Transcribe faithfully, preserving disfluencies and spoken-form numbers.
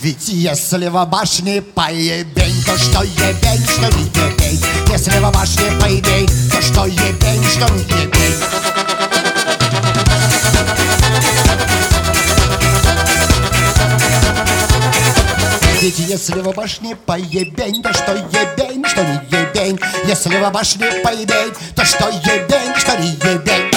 Ведь если в башне поебень, то что ебень, что не ебень. Если в башне поебень, то что ебень, что не ебень. Ведь если в башне поебень, то что ебень, что не ебень. Если в башне поебень, то что ебень, что не ебень.